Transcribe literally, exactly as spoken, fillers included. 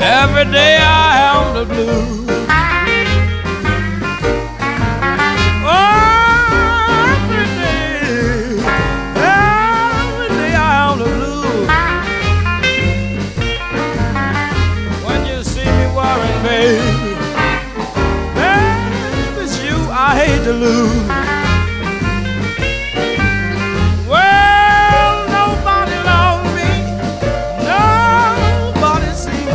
Every day I am the blues. Oh, every day, every day I am the blues. When you see me worrying, baby, baby, it's you I hate to lose.